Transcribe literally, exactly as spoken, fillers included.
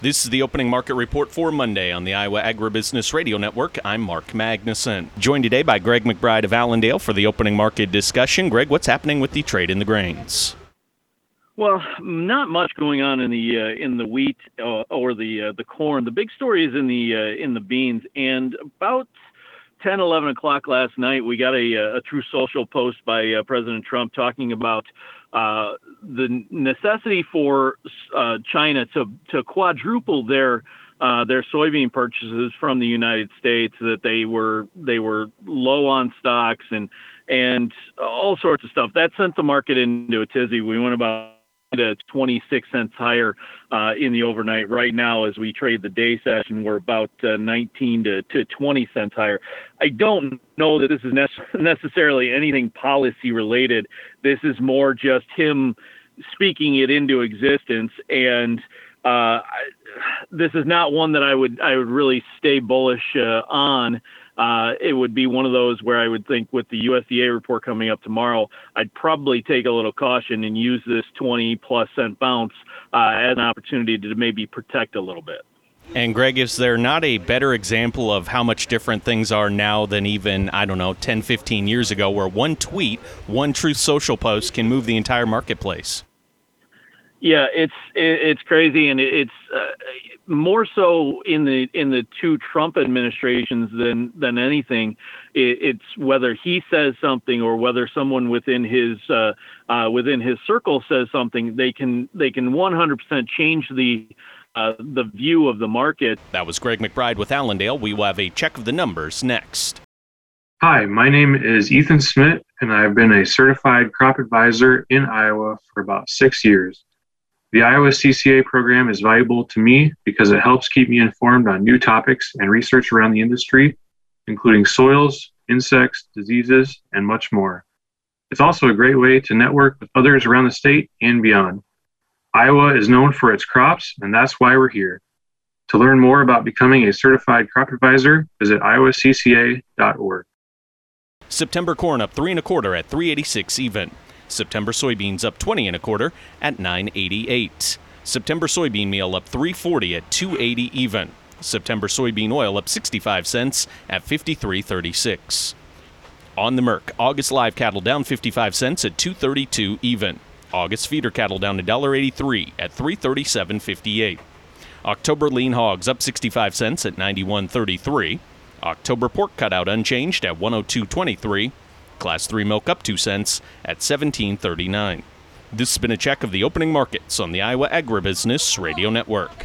This is the opening market report for Monday on the Iowa Agribusiness Radio Network. I'm Mark Magnuson. Joined today by Greg McBride of Allendale for the opening market discussion. Greg, what's happening with the trade in the grains? Well, not much going on in the uh, in the wheat uh, or the uh, the corn. The big story is in the uh, in the beans. And about ten, eleven o'clock last night, we got a, a Truth Social post by uh, President Trump talking about uh, the necessity for uh, China to to quadruple their uh, their soybean purchases from the United States. That they were they were low on stocks and and all sorts of stuff. That sent the market into a tizzy. We went about to twenty-six cents higher uh, in the overnight. Right now, as we trade the day session, we're about uh, nineteen to, to twenty cents higher. I don't know that this is nece- necessarily anything policy related. This is more just him speaking it into existence. And uh, I, this is not one that I would I would really stay bullish uh, on. Uh, it would be one of those where I would think with the U S D A report coming up tomorrow, I'd probably take a little caution and use this twenty plus cent bounce uh, as an opportunity to maybe protect a little bit. And Greg, is there not a better example of how much different things are now than even, I don't know, ten, fifteen years ago, where one tweet, one Truth Social post can move the entire marketplace? Yeah, it's it's crazy, and it's uh, more so in the in the two Trump administrations than than anything. It's whether he says something or whether someone within his uh, uh, within his circle says something. They can they can one hundred percent change the uh, the view of the market. That was Greg McBride with Allendale. We will have a check of the numbers next. Hi, my name is Ethan Smith, and I've been a certified crop advisor in Iowa for about six years. The Iowa C C A program is valuable to me because it helps keep me informed on new topics and research around the industry, including soils, insects, diseases, and much more. It's also a great way to network with others around the state and beyond. Iowa is known for its crops, and that's why we're here. To learn more about becoming a certified crop advisor, visit iowa c c a dot org. September corn up three and a quarter at three eighty-six even. September soybeans up twenty and a quarter at nine eighty-eight. September soybean meal up three forty at two eighty even. September soybean oil up sixty-five cents at fifty-three thirty-six. On the Merc, August live cattle down fifty-five cents at two thirty-two even. August feeder cattle down one dollar eighty-three at three thirty-seven fifty-eight. October lean hogs up sixty-five cents at ninety-one thirty-three. October pork cutout unchanged at one oh two twenty-three. Class three milk up two cents at seventeen thirty-nine. This has been a check of the opening markets on the Iowa Agribusiness Radio Network.